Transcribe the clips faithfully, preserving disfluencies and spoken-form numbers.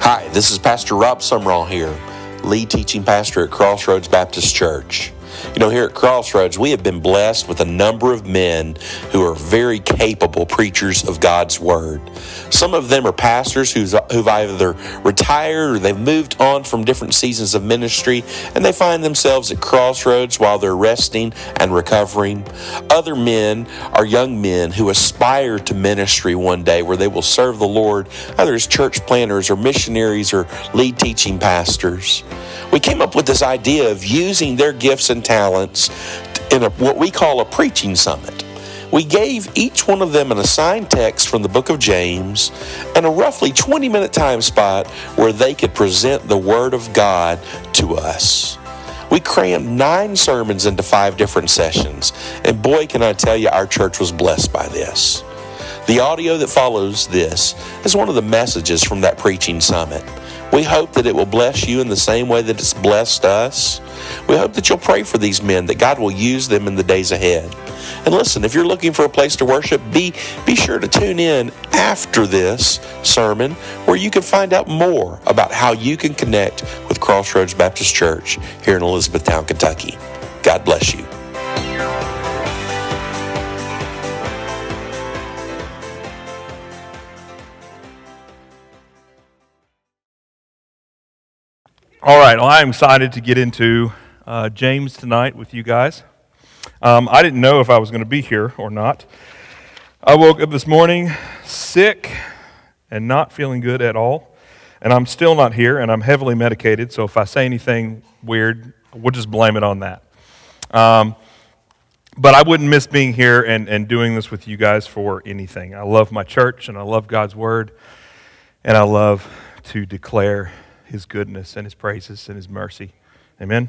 Hi, this is Pastor Rob Sumrall here, lead teaching pastor at Crossroads Baptist Church. You know, here at Crossroads, we have been blessed with a number of men who are very capable preachers of God's Word. Some of them are pastors who's, who've either retired or they've moved on from different seasons of ministry, and they find themselves at Crossroads while they're resting and recovering. Other men are young men who aspire to ministry one day where they will serve the Lord, either as church planters or missionaries or lead teaching pastors. We came up with this idea of using their gifts and talents in a, what we call a preaching summit. We gave each one of them an assigned text from the book of James and a roughly twenty minute time spot where they could present the Word of God to us. We crammed nine sermons into five different sessions, and boy, can I tell you, our church was blessed by this. The audio that follows this is one of the messages from that preaching summit. We hope that it will bless you in the same way that it's blessed us. We hope that you'll pray for these men, that God will use them in the days ahead. And listen, if you're looking for a place to worship, be, be sure to tune in after this sermon where you can find out more about how you can connect with Crossroads Baptist Church here in Elizabethtown, Kentucky. God bless you. All right, well, I'm excited to get into uh, James tonight with you guys. Um, I didn't know if I was going to be here or not. I woke up this morning sick and not feeling good at all, and I'm still not here, and I'm heavily medicated, so if I say anything weird, we'll just blame it on that. Um, but I wouldn't miss being here and, and doing this with you guys for anything. I love my church, and I love God's Word, and I love to declare His goodness and His praises and His mercy. Amen?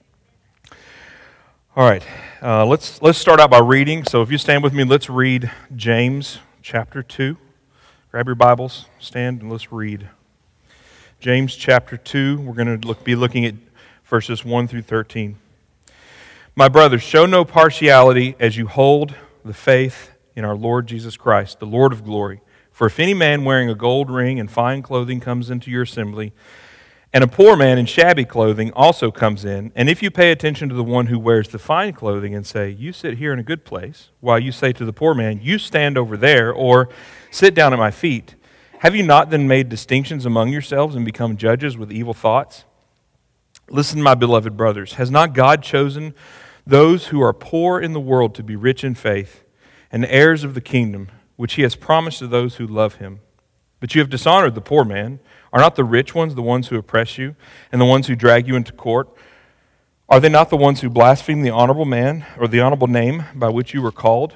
All right, uh, let's let's start out by reading. So if you stand with me, let's read James chapter two. Grab your Bibles, stand, and let's read. James chapter two, we're going to look, be looking at verses one through thirteen. My brothers, show no partiality as you hold the faith in our Lord Jesus Christ, the Lord of glory. For if any man wearing a gold ring and fine clothing comes into your assembly, and a poor man in shabby clothing also comes in, and if you pay attention to the one who wears the fine clothing and say, you sit here in a good place, while you say to the poor man, you stand over there, or sit down at my feet, have you not then made distinctions among yourselves and become judges with evil thoughts? Listen, my beloved brothers, has not God chosen those who are poor in the world to be rich in faith and heirs of the kingdom, which He has promised to those who love Him? But you have dishonored the poor man. Are not the rich ones the ones who oppress you, and the ones who drag you into court? Are they not the ones who blaspheme the honorable man, or the honorable name by which you were called?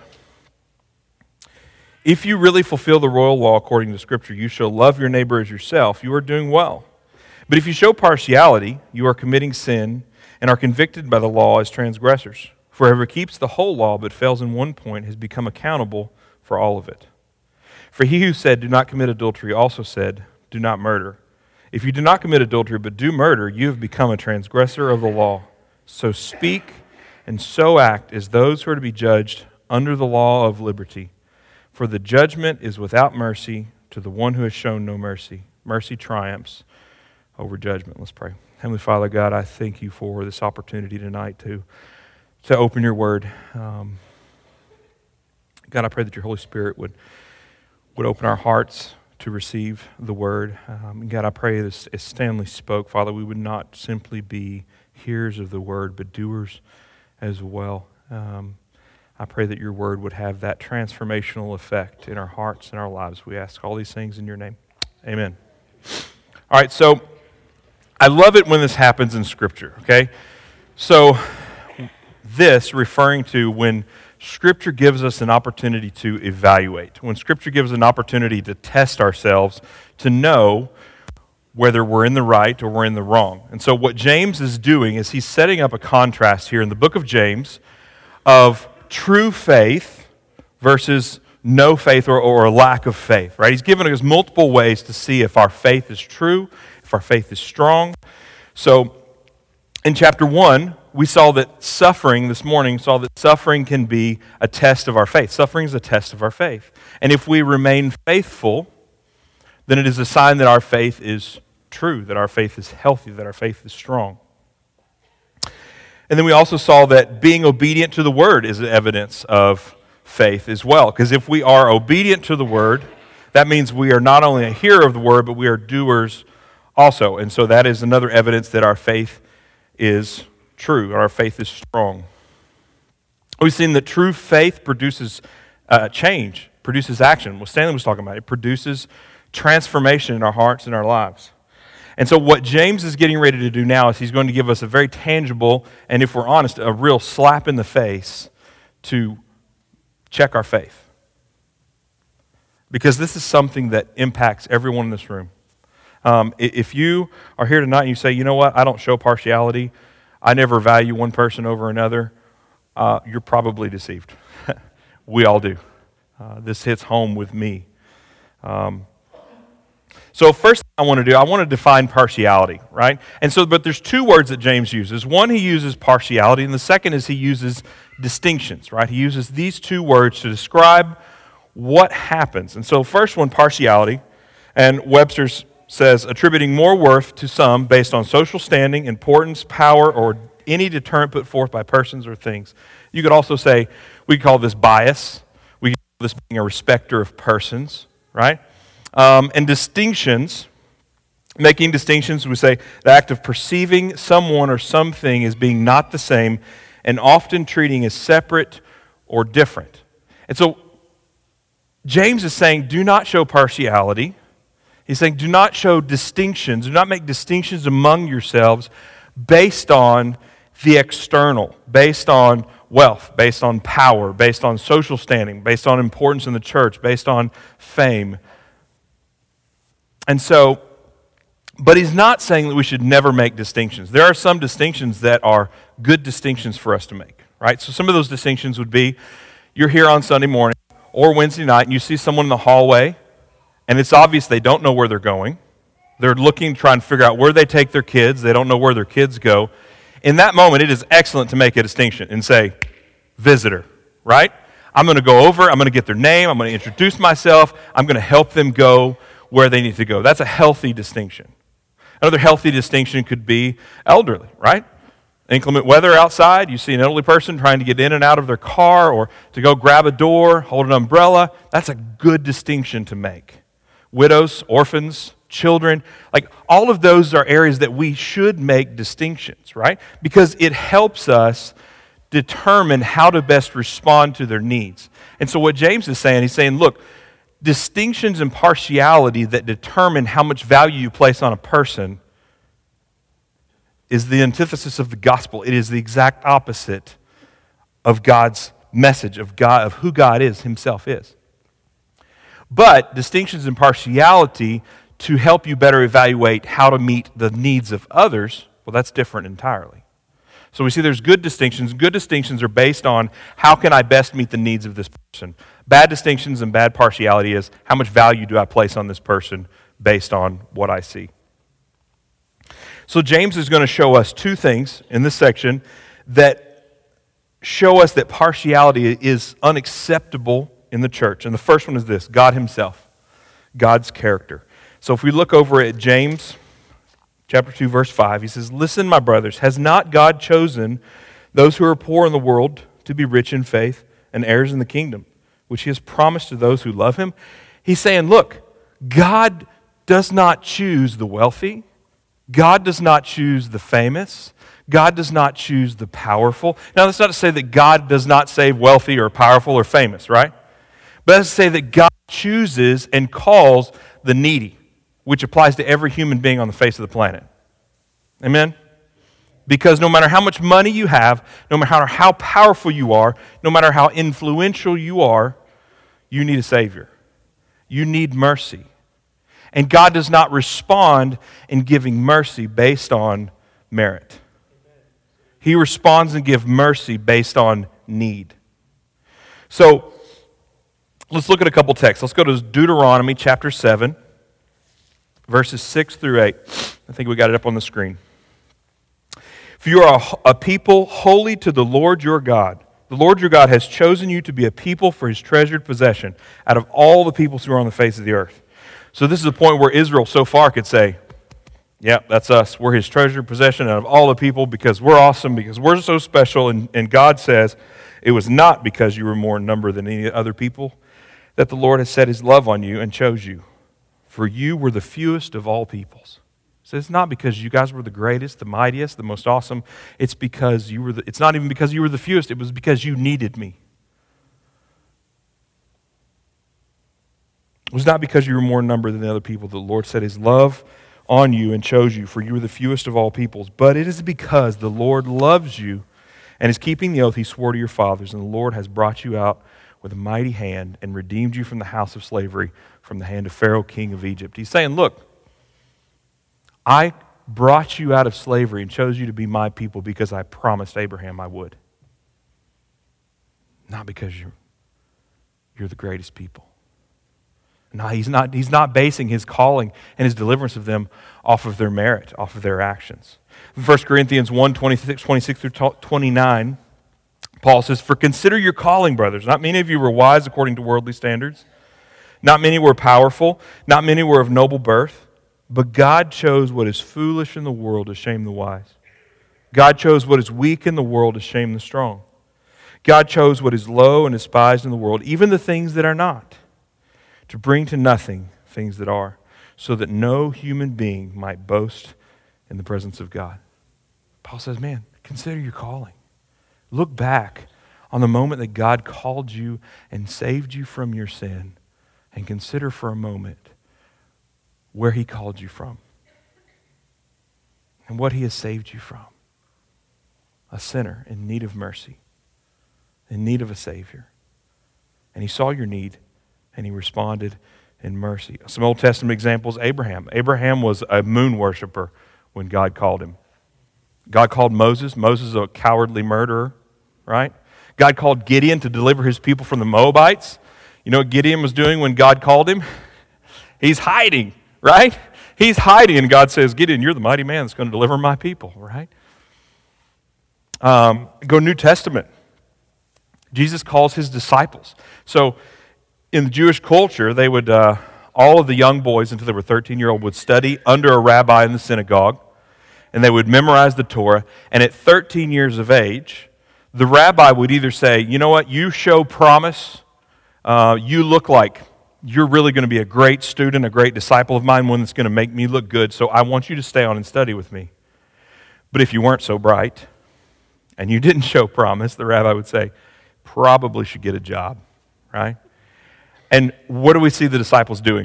If you really fulfill the royal law according to Scripture, you shall love your neighbor as yourself, you are doing well. But if you show partiality, you are committing sin, and are convicted by the law as transgressors. For whoever keeps the whole law but fails in one point has become accountable for all of it. For he who said, do not commit adultery, also said, do not murder. If you do not commit adultery but do murder, you have become a transgressor of the law. So speak and so act as those who are to be judged under the law of liberty. For the judgment is without mercy to the one who has shown no mercy. Mercy triumphs over judgment. Let's pray. Heavenly Father, God, I thank you for this opportunity tonight to, to open your word. Um, God, I pray that your Holy Spirit would, would open our hearts to receive the word. Um, God, I pray as, as Stanley spoke, Father, we would not simply be hearers of the word, but doers as well. Um, I pray that your word would have that transformational effect in our hearts and our lives. We ask all these things in your name. Amen. All right, so I love it when this happens in Scripture, okay? So this referring to when Scripture gives us an opportunity to evaluate. When Scripture gives an opportunity to test ourselves, to know whether we're in the right or we're in the wrong. And so what James is doing is he's setting up a contrast here in the book of James of true faith versus no faith or, or a lack of faith, right? He's given us multiple ways to see if our faith is true, if our faith is strong. So in chapter one, we saw that suffering, this morning, saw that suffering can be a test of our faith. Suffering is a test of our faith. And if we remain faithful, then it is a sign that our faith is true, that our faith is healthy, that our faith is strong. And then we also saw that being obedient to the Word is evidence of faith as well. Because if we are obedient to the Word, that means we are not only a hearer of the Word, but we are doers also. And so that is another evidence that our faith is true, our faith is strong. We've seen that true faith produces uh, change, produces action. What Stanley was talking about, it produces transformation in our hearts and our lives. And so what James is getting ready to do now is he's going to give us a very tangible, and if we're honest, a real slap in the face to check our faith. Because this is something that impacts everyone in this room. Um, if you are here tonight and you say, you know what, I don't show partiality, I never value one person over another, uh, you're probably deceived. We all do. Uh, this hits home with me. Um, so first thing I want to do, I want to define partiality, right? And so, but there's two words that James uses. One, he uses partiality, and the second is he uses distinctions, right? He uses these two words to describe what happens. And so first one, partiality, and Webster's says attributing more worth to some based on social standing, importance, power, or any deterrent put forth by persons or things. You could also say, we call this bias. We call this being a respecter of persons, right? Um, and distinctions, making distinctions, we say the act of perceiving someone or something as being not the same and often treating as separate or different. And so James is saying, do not show partiality. He's saying, do not show distinctions, do not make distinctions among yourselves based on the external, based on wealth, based on power, based on social standing, based on importance in the church, based on fame. And so, but he's not saying that we should never make distinctions. There are some distinctions that are good distinctions for us to make, right? So some of those distinctions would be, you're here on Sunday morning or Wednesday night and you see someone in the hallway, and it's obvious they don't know where they're going. They're looking, trying to figure out where they take their kids. They don't know where their kids go. In that moment, it is excellent to make a distinction and say, visitor, right? I'm going to go over, I'm going to get their name, I'm going to introduce myself, I'm going to help them go where they need to go. That's a healthy distinction. Another healthy distinction could be elderly, right? Inclement weather outside, you see an elderly person trying to get in and out of their car or to go grab a door, hold an umbrella. That's a good distinction to make. Widows, orphans, children, like all of those are areas that we should make distinctions, right? Because it helps us determine how to best respond to their needs. And so what James is saying, he's saying, look, distinctions and partiality that determine how much value you place on a person is the antithesis of the gospel. It is the exact opposite of God's message, of God, of who God is, himself is. But distinctions and partiality to help you better evaluate how to meet the needs of others, well, that's different entirely. So we see there's good distinctions. Good distinctions are based on how can I best meet the needs of this person. Bad distinctions and bad partiality is how much value do I place on this person based on what I see. So James is going to show us two things in this section that show us that partiality is unacceptable in the church. And the first one is this, God himself, God's character. So if we look over at James chapter two, verse five, he says, listen, my brothers, has not God chosen those who are poor in the world to be rich in faith and heirs in the kingdom, which he has promised to those who love him? He's saying, look, God does not choose the wealthy. God does not choose the famous. God does not choose the powerful. Now, that's not to say that God does not save wealthy or powerful or famous, right? But that's to say that God chooses and calls the needy, which applies to every human being on the face of the planet. Amen? Because no matter how much money you have, no matter how powerful you are, no matter how influential you are, you need a Savior. You need mercy. And God does not respond in giving mercy based on merit. He responds and gives mercy based on need. So, let's look at a couple texts. Let's go to Deuteronomy chapter seven, verses six through eight. I think we got it up on the screen. For you are a, a people holy to the Lord your God. The Lord your God has chosen you to be a people for his treasured possession out of all the peoples who are on the face of the earth. So this is a point where Israel so far could say, yeah, that's us. We're his treasured possession out of all the people because we're awesome, because we're so special. And, and God says, it was not because you were more in number than any other people that the Lord has set his love on you and chose you. For you were the fewest of all peoples. So it's not because you guys were the greatest, the mightiest, the most awesome. It's because you were the, it's not even because you were the fewest. It was because you needed me. It was not because you were more in number than the other people. The Lord set his love on you and chose you, for you were the fewest of all peoples. But it is because the Lord loves you and is keeping the oath he swore to your fathers, and the Lord has brought you out with a mighty hand and redeemed you from the house of slavery, from the hand of Pharaoh, king of Egypt. He's saying, look, I brought you out of slavery and chose you to be my people because I promised Abraham I would. Not because you're, you're the greatest people. No, he's not, he's not basing his calling and his deliverance of them off of their merit, off of their actions. First Corinthians one, twenty-six, twenty-six through twenty-nine, Paul says, for consider your calling, brothers. Not many of you were wise according to worldly standards. Not many were powerful. Not many were of noble birth. But God chose what is foolish in the world to shame the wise. God chose what is weak in the world to shame the strong. God chose what is low and despised in the world, even the things that are not, to bring to nothing things that are, so that no human being might boast in the presence of God. Paul says, man, consider your calling. Look back on the moment that God called you and saved you from your sin, and consider for a moment where he called you from and what he has saved you from. A sinner in need of mercy, in need of a Savior. And he saw your need, and he responded in mercy. Some Old Testament examples, Abraham. Abraham was a moon worshiper when God called him. God called Moses. Moses a cowardly murderer, right? God called Gideon to deliver his people from the Moabites. You know what Gideon was doing when God called him? He's hiding, right? He's hiding, and God says, Gideon, you're the mighty man that's going to deliver my people, right? Um, go New Testament. Jesus calls his disciples. So in the Jewish culture, they would, uh, all of the young boys until they were thirteen-year-old would study under a rabbi in the synagogue, and they would memorize the Torah. And at thirteen years of age, the rabbi would either say, you know what, you show promise, uh, you look like you're really going to be a great student, a great disciple of mine, one that's going to make me look good, so I want you to stay on and study with me. But if you weren't so bright, and you didn't show promise, the rabbi would say, probably should get a job, right? And what do we see the disciples doing?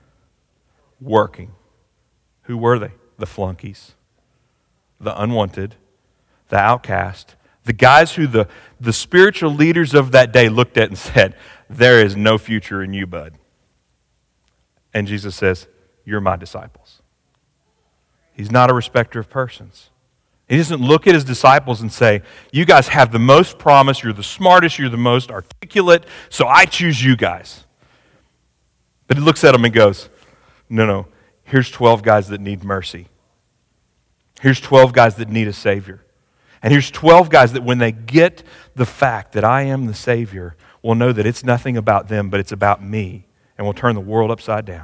Working. Who were they? The flunkies, the unwanted, the outcast, the guys who the, the spiritual leaders of that day looked at and said, there is no future in you, bud. And Jesus says, you're my disciples. He's not a respecter of persons. He doesn't look at his disciples and say, you guys have the most promise, you're the smartest, you're the most articulate, so I choose you guys. But he looks at them and goes, no, no, here's twelve guys that need mercy. Here's twelve guys that need a Savior. And here's twelve guys that when they get the fact that I am the Savior, will know that it's nothing about them, but it's about me, and will turn the world upside down.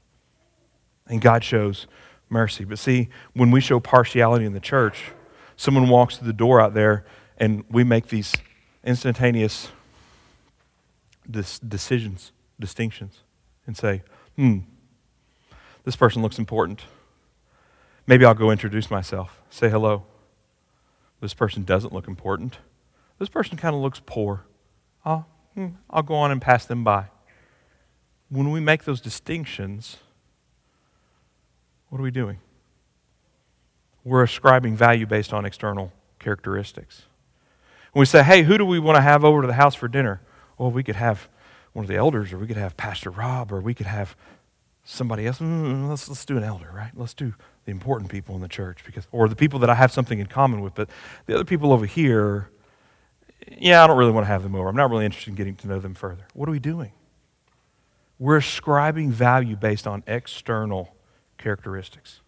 And God shows mercy. But see, when we show partiality in the church, someone walks through the door out there, and we make these instantaneous dis- decisions, distinctions, and say, hmm, this person looks important. Maybe I'll go introduce myself, say hello. This person doesn't look important. This person kind of looks poor. I'll, hmm, I'll go on and pass them by. When we make those distinctions, what are we doing? We're ascribing value based on external characteristics. When we say, hey, who do we want to have over to the house for dinner? Well, we could have one of the elders, or we could have Pastor Rob, or we could have somebody else. Mm, let's, let's do an elder, right? Let's do the important people in the church, because, or the people that I have something in common with. But the other people over here, yeah, I don't really want to have them over. I'm not really interested in getting to know them further. What are we doing? We're ascribing value based on external characteristics.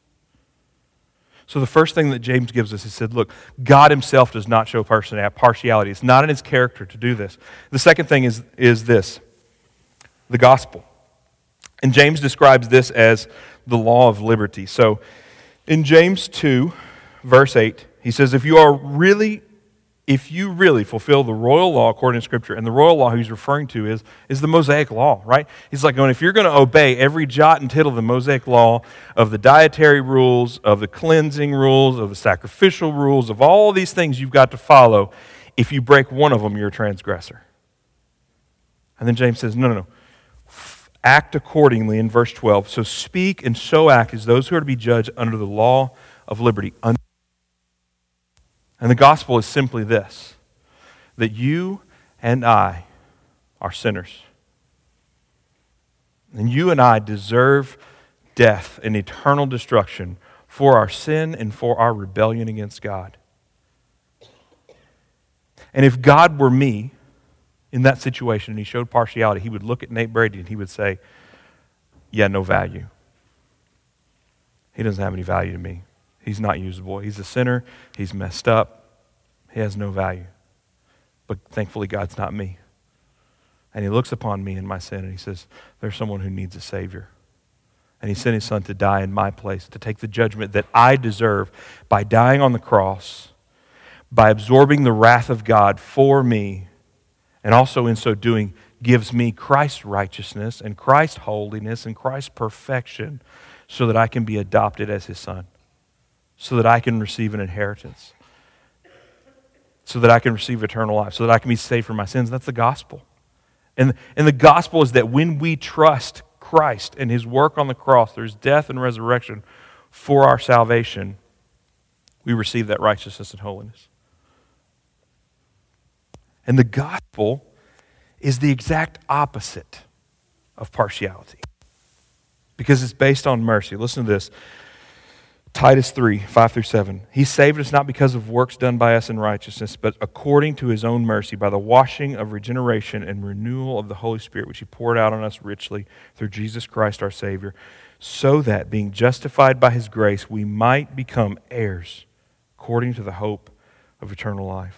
So the first thing that James gives us, he said, look, God himself does not show partiality. It's not in his character to do this. The second thing is, is this, the gospel. And James describes this as the law of liberty. So in James two, verse eight, he says, if you are really, if you really fulfill the royal law according to Scripture, and the royal law he's referring to is, is the Mosaic law, right? He's like going, if you're going to obey every jot and tittle of the Mosaic law, of the dietary rules, of the cleansing rules, of the sacrificial rules, of all these things you've got to follow, if you break one of them, you're a transgressor. And then James says, no, no, no. Act accordingly in verse twelve. So speak and so act as those who are to be judged under the law of liberty. And the gospel is simply this, that you and I are sinners. And you and I deserve death and eternal destruction for our sin and for our rebellion against God. And if God were me, in that situation, and he showed partiality, he would look at Nate Brady and he would say, yeah, no value. He doesn't have any value to me. He's not usable. He's a sinner. He's messed up. He has no value. But thankfully, God's not me. And he looks upon me and my sin and he says, there's someone who needs a Savior. And he sent his son to die in my place, to take the judgment that I deserve by dying on the cross, by absorbing the wrath of God for me, and also in so doing, gives me Christ's righteousness and Christ's holiness and Christ's perfection so that I can be adopted as his son, so that I can receive an inheritance, so that I can receive eternal life, so that I can be saved from my sins. That's the gospel. And, and the gospel is that when we trust Christ and his work on the cross, there's death and resurrection for our salvation, we receive that righteousness and holiness. And the gospel is the exact opposite of partiality because it's based on mercy. Listen to this. Titus three, five through seven. He saved us not because of works done by us in righteousness, but according to his own mercy, by the washing of regeneration and renewal of the Holy Spirit, which he poured out on us richly through Jesus Christ our Savior, so that, being justified by his grace, we might become heirs according to the hope of eternal life.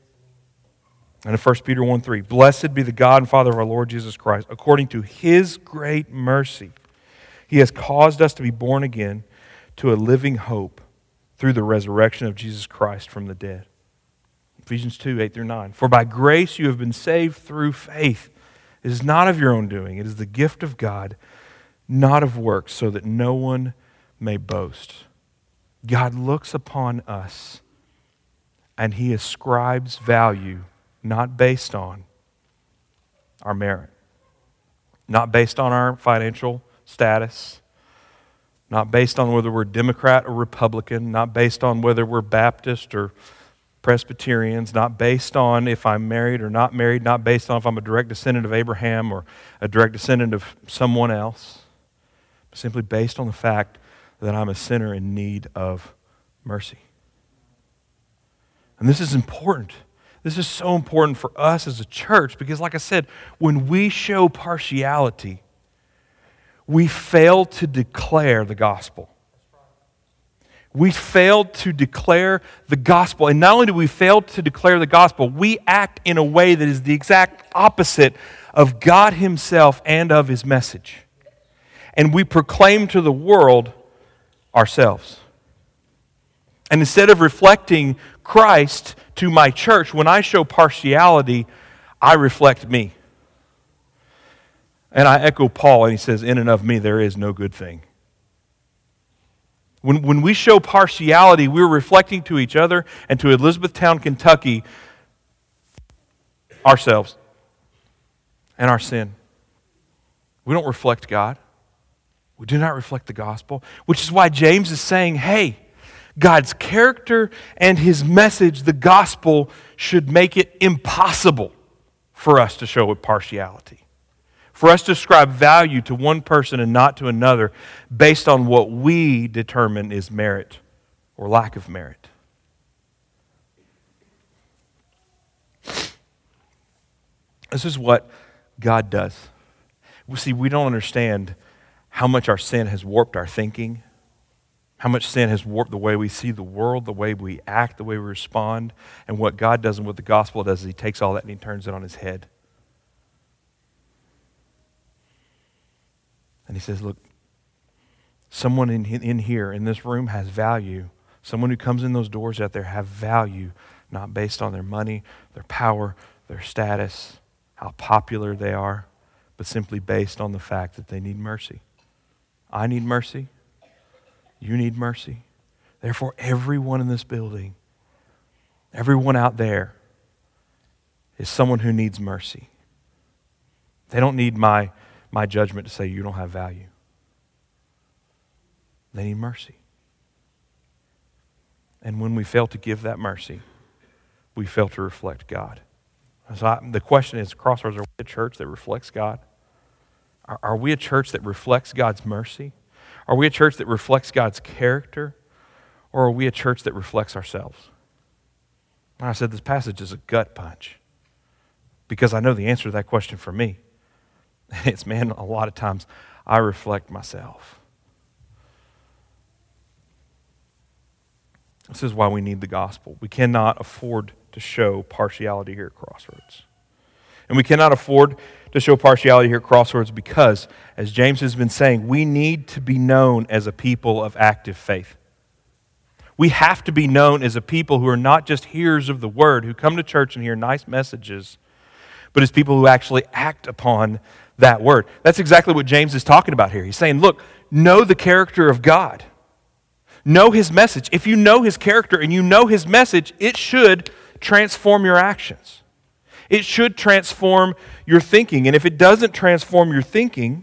And in First Peter one three, blessed be the God and Father of our Lord Jesus Christ. According to his great mercy, he has caused us to be born again to a living hope through the resurrection of Jesus Christ from the dead. Ephesians two, eight through nine. For by grace you have been saved through faith. It is not of your own doing. It is the gift of God, not of works, so that no one may boast. God looks upon us and he ascribes value not based on our merit, not based on our financial status, not based on whether we're Democrat or Republican, not based on whether we're Baptist or Presbyterians, not based on if I'm married or not married, not based on if I'm a direct descendant of Abraham or a direct descendant of someone else, but simply based on the fact that I'm a sinner in need of mercy. And this is important. This is so important for us as a church because, like I said, when we show partiality, we fail to declare the gospel. We fail to declare the gospel. And not only do we fail to declare the gospel, we act in a way that is the exact opposite of God himself and of his message. And we proclaim to the world ourselves. And instead of reflecting Christ to my church, when I show partiality, I reflect me. And I echo Paul, and he says, in and of me there is no good thing. When, when we show partiality, we're reflecting to each other and to Elizabethtown, Kentucky, ourselves and our sin. We don't reflect God. We do not reflect the gospel, which is why James is saying, hey, God's character and his message, the gospel, should make it impossible for us to show partiality. For us to ascribe value to one person and not to another based on what we determine is merit or lack of merit. This is what God does. We see, we don't understand how much our sin has warped our thinking, how much sin has warped the way we see the world, the way we act, the way we respond, and what God does and what the gospel does is he takes all that and he turns it on his head. And And he says, look, someone in, in here, in this room, has value. Someone who comes in those doors out there have value, not based on their money, their power, their status, how popular they are, but simply based on the fact that they need mercy. I need mercy. You need mercy. Therefore, everyone in this building, everyone out there, is someone who needs mercy. They don't need my, my judgment to say you don't have value. They need mercy. And when we fail to give that mercy, we fail to reflect God. So I, the question is, Crossroads, are we a church that reflects God? Are, are we a church that reflects God's mercy? Are we a church that reflects God's character? Or are we a church that reflects ourselves? And I said this passage is a gut punch because I know the answer to that question for me. And it's, man, a lot of times I reflect myself. This is why we need the gospel. We cannot afford to show partiality here at Crossroads. And we cannot afford to show partiality here at Crossroads because, as James has been saying, we need to be known as a people of active faith. We have to be known as a people who are not just hearers of the word, who come to church and hear nice messages, but as people who actually act upon that word. That's exactly what James is talking about here. He's saying, look, know the character of God. Know His message. If you know His character and you know His message, it should transform your actions. It should transform your thinking. And if it doesn't transform your thinking,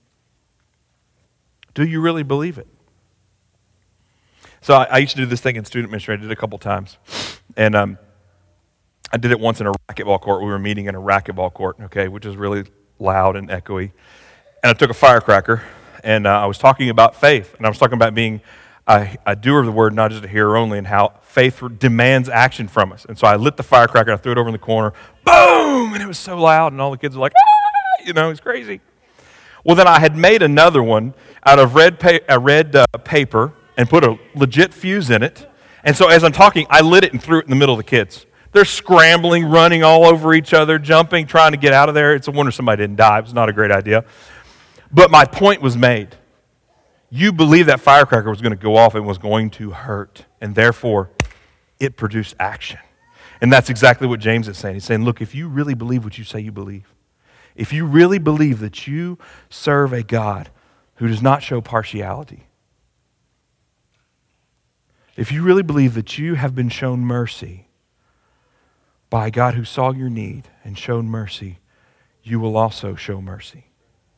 do you really believe it? So I, I used to do this thing in student ministry. I did it a couple times. And um, I did it once in a racquetball court. We were meeting in a racquetball court, okay, which is really loud and echoey. And I took a firecracker, and uh, I was talking about faith. And I was talking about being a, a doer of the word, not just a hearer only, and how faith demands action from us. And so I lit the firecracker, and I threw it over in the corner. Boom! And it was so loud, and all the kids were like, ah! You know, it's crazy. Well, then I had made another one out of red, pa- uh, red uh, paper and put a legit fuse in it. And so as I'm talking, I lit it and threw it in the middle of the kids. They're scrambling, running all over each other, jumping, trying to get out of there. It's a wonder somebody didn't die. It was not a great idea. But my point was made. You believe that firecracker was going to go off and was going to hurt. And therefore, it produced action. And that's exactly what James is saying. He's saying, look, if you really believe what you say you believe, if you really believe that you serve a God who does not show partiality, if you really believe that you have been shown mercy by God who saw your need and showed mercy, you will also show mercy.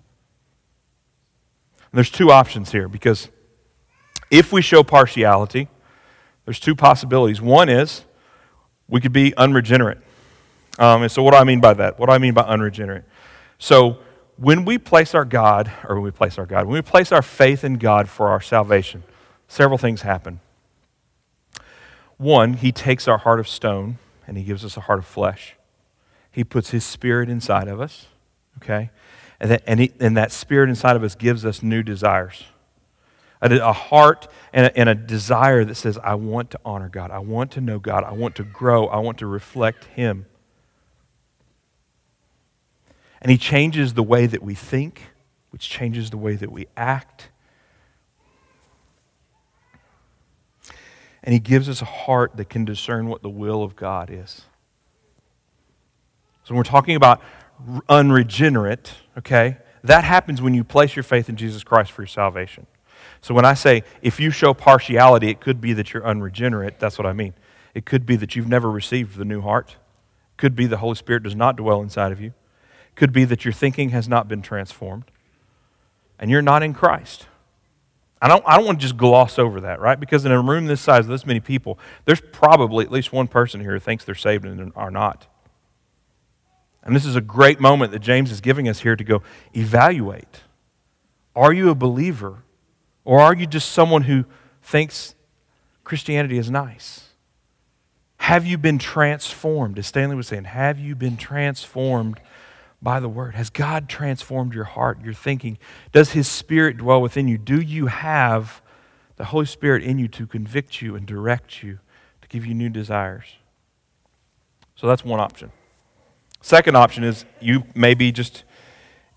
And there's two options here, because if we show partiality, there's two possibilities. One is we could be unregenerate. Um, and so what do I mean by that? What do I mean by unregenerate? So when we place our God, or when we place our God, when we place our faith in God for our salvation, several things happen. One, He takes our heart of stone and He gives us a heart of flesh. He puts His Spirit inside of us, okay? And that, and, he, and that Spirit inside of us gives us new desires. A, a heart and a, and a desire that says, I want to honor God. I want to know God. I want to grow. I want to reflect Him. And He changes the way that we think, which changes the way that we act. And He gives us a heart that can discern what the will of God is. So when we're talking about unregenerate, okay, that happens when you place your faith in Jesus Christ for your salvation. So when I say, if you show partiality, it could be that you're unregenerate. That's what I mean. It could be that you've never received the new heart. It could be the Holy Spirit does not dwell inside of you. It could be that your thinking has not been transformed. And you're not in Christ. I don't, I don't want to just gloss over that, right? Because in a room this size, this many people, there's probably at least one person here who thinks they're saved and are not. And this is a great moment that James is giving us here to go evaluate. Are you a believer? Or are you just someone who thinks Christianity is nice? Have you been transformed? As Stanley was saying, have you been transformed by the Word? Has God transformed your heart, your thinking? Does His Spirit dwell within you? Do you have the Holy Spirit in you to convict you and direct you, to give you new desires? So that's one option. Second option is you may be just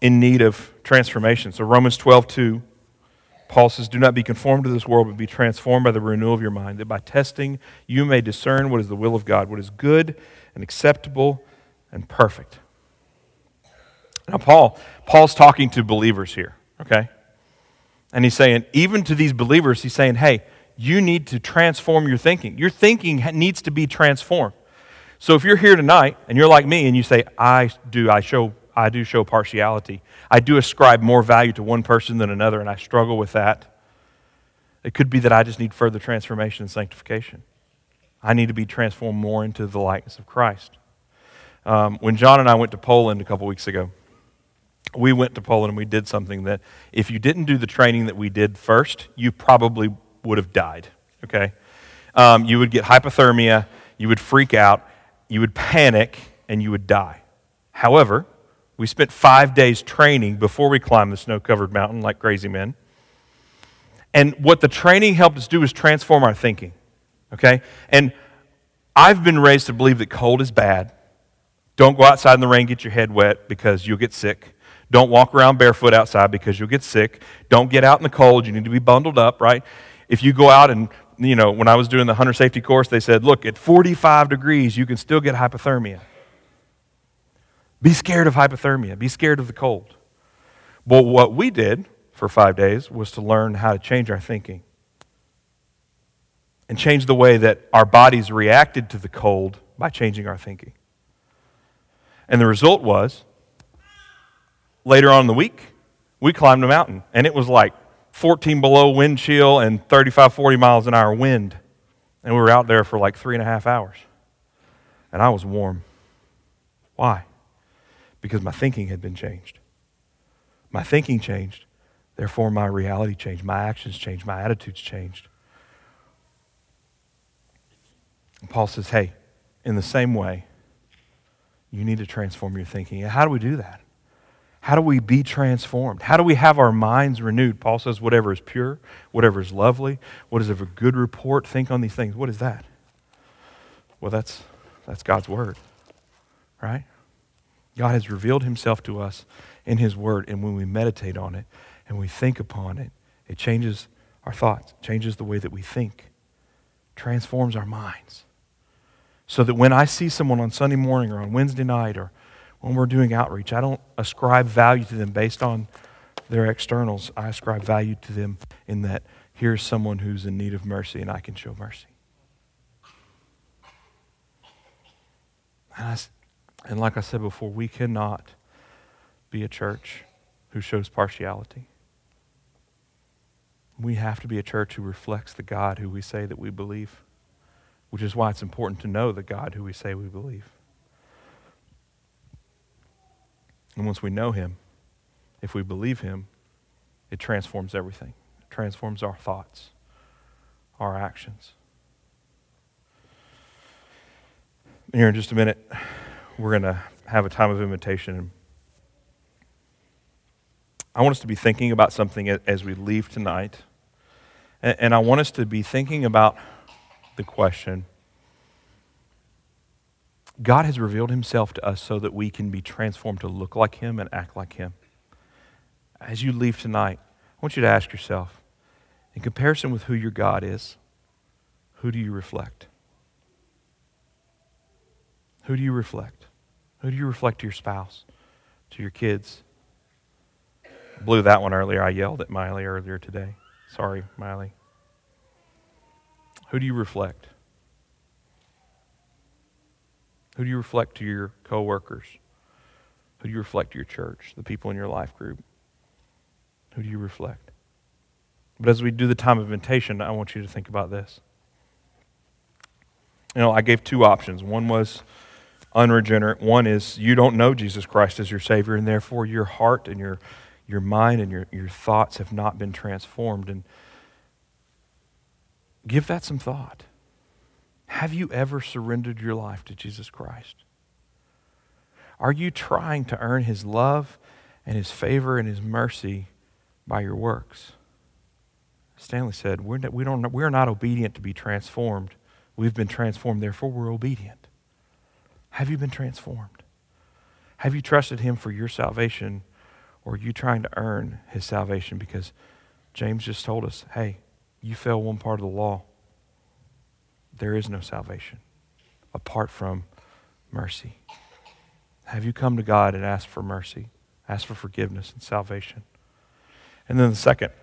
in need of transformation. So Romans twelve two, Paul says, do not be conformed to this world, but be transformed by the renewal of your mind, that by testing you may discern what is the will of God, what is good and acceptable and perfect. Now Paul, Paul's talking to believers here, okay? And he's saying, even to these believers, he's saying, hey, you need to transform your thinking. Your thinking needs to be transformed. So if you're here tonight and you're like me and you say, I do, I show, I do show partiality. I do ascribe more value to one person than another, and I struggle with that. It could be that I just need further transformation and sanctification. I need to be transformed more into the likeness of Christ. Um, when John and I went to Poland a couple weeks ago, we went to Poland and we did something that if you didn't do the training that we did first, you probably would have died, okay? Um, you would get hypothermia, you would freak out, you would panic, and you would die. However, we spent five days training before we climbed the snow-covered mountain like crazy men. And what the training helped us do is transform our thinking, okay? And I've been raised to believe that cold is bad. Don't go outside in the rain, get your head wet because you'll get sick. Don't walk around barefoot outside because you'll get sick. Don't get out in the cold. You need to be bundled up, right? If you go out and, you know, when I was doing the hunter safety course, they said, look, at forty-five degrees, you can still get hypothermia. Be scared of hypothermia. Be scared of the cold. But what we did for five days was to learn how to change our thinking and change the way that our bodies reacted to the cold by changing our thinking. And the result was, later on in the week, we climbed a mountain, and it was like fourteen below wind chill and thirty-five, forty miles an hour wind. And we were out there for like three and a half hours. And I was warm. Why? Because my thinking had been changed. My thinking changed. Therefore, my reality changed. My actions changed. My attitudes changed. And Paul says, hey, in the same way, you need to transform your thinking. And how do we do that? How do we be transformed? How do we have our minds renewed? Paul says, whatever is pure, whatever is lovely, what is of a good report, think on these things. What is that? Well, that's that's God's word, right? God has revealed himself to us in his word, and when we meditate on it and we think upon it, it changes our thoughts, changes the way that we think, transforms our minds. So that when I see someone on Sunday morning or on Wednesday night or when we're doing outreach, I don't ascribe value to them based on their externals. I ascribe value to them in that here's someone who's in need of mercy and I can show mercy. And, I, and like I said before, we cannot be a church who shows partiality. We have to be a church who reflects the God who we say that we believe, which is why it's important to know the God who we say we believe. And once we know him, if we believe him, it transforms everything. It transforms our thoughts, our actions. Here in just a minute, we're going to have a time of invitation. I want us to be thinking about something as we leave tonight. And I want us to be thinking about the question, God has revealed himself to us so that we can be transformed to look like him and act like him. As you leave tonight, I want you to ask yourself, in comparison with who your God is, who do you reflect? Who do you reflect? Who do you reflect to your spouse, to your kids? I blew that one earlier. I yelled at Miley earlier today. Sorry, Miley. Who do you reflect? Who do you reflect to your coworkers? Who do you reflect to your church, the people in your life group? Who do you reflect? But as we do the time of invitation, I want you to think about this. You know, I gave two options. One was unregenerate. One is you don't know Jesus Christ as your Savior, and therefore your heart and your, your mind and your, your thoughts have not been transformed. And give that some thought. Have you ever surrendered your life to Jesus Christ? Are you trying to earn his love and his favor and his mercy by your works? Stanley said, we're not, we don't, we're not obedient to be transformed. We've been transformed, therefore we're obedient. Have you been transformed? Have you trusted him for your salvation, Or are you trying to earn his salvation? Because James just told us, hey, you fail one part of the law. There is no salvation apart from mercy. Have you come to God and asked for mercy? Ask for forgiveness and salvation? And then the second,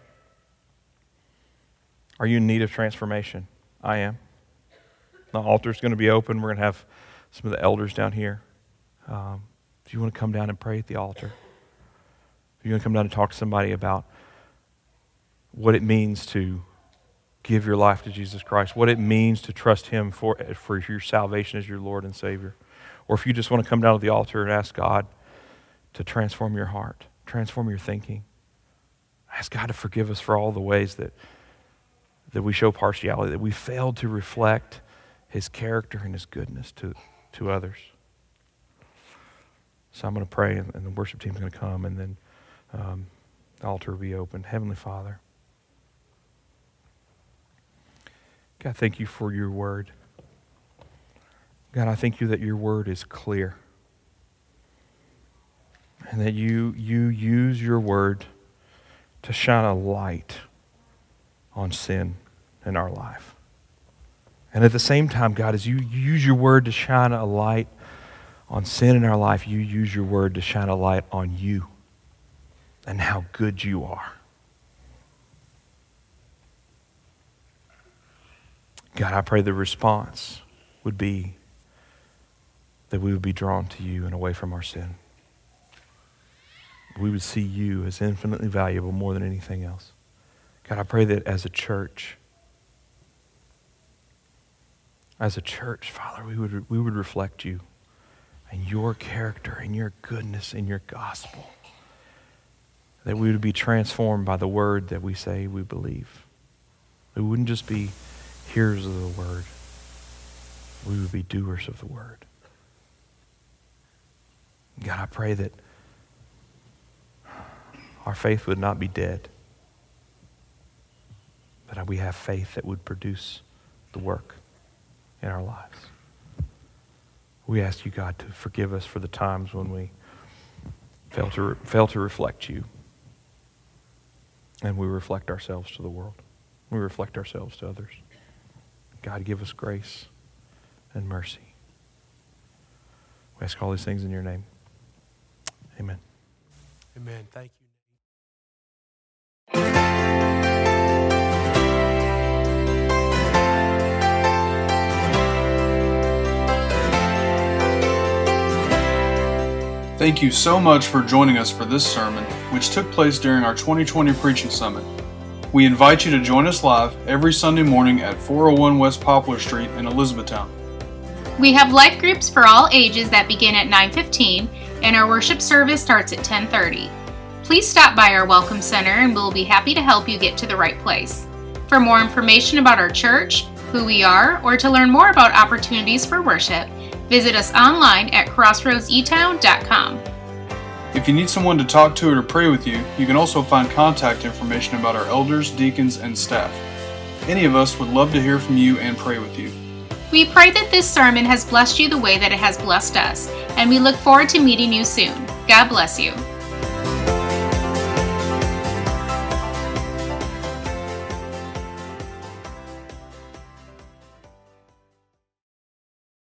are you in need of transformation? I am. The altar's going to be open. We're going to have some of the elders down here. Um, if you want to come down and pray at the altar, if you want to come down and talk to somebody about what it means to give your life to Jesus Christ, what it means to trust him for, for your salvation as your Lord and Savior. Or if you just want to come down to the altar and ask God to transform your heart, transform your thinking. Ask God to forgive us for all the ways that, that we show partiality, that we failed to reflect his character and his goodness to, to others. So I'm going to pray, and, and the worship team's going to come, and then um, the altar will be open. Heavenly Father, God, thank you for your word. God, I thank you that your word is clear, and that you you use your word to shine a light on sin in our life. And at the same time, God, as you use your word to shine a light on sin in our life, you use your word to shine a light on you and how good you are. God, I pray the response would be that we would be drawn to you and away from our sin. We would see you as infinitely valuable more than anything else. God, I pray that as a church, as a church, Father, we would we would reflect you and your character and your goodness and your gospel. That we would be transformed by the word that we say we believe. We wouldn't just be hearers of the word. We would be doers of the word. God, I pray that our faith would not be dead, but we have faith that would produce the work in our lives. We ask you, God, to forgive us for the times when we fail to, fail to reflect you, and we reflect ourselves to the world. We reflect ourselves to others. God, give us grace and mercy. We ask all these things in your name. Amen. Amen. Thank you. Thank you so much for joining us for this sermon, which took place during our twenty twenty Preaching Summit. We invite you to join us live every Sunday morning at four oh one West Poplar Street in Elizabethtown. We have life groups for all ages that begin at nine fifteen, and our worship service starts at ten thirty. Please stop by our Welcome Center and we'll be happy to help you get to the right place. For more information about our church, who we are, or to learn more about opportunities for worship, visit us online at crossroads e town dot com. If you need someone to talk to or to pray with you, you can also find contact information about our elders, deacons, and staff. Any of us would love to hear from you and pray with you. We pray that this sermon has blessed you the way that it has blessed us, and we look forward to meeting you soon. God bless you.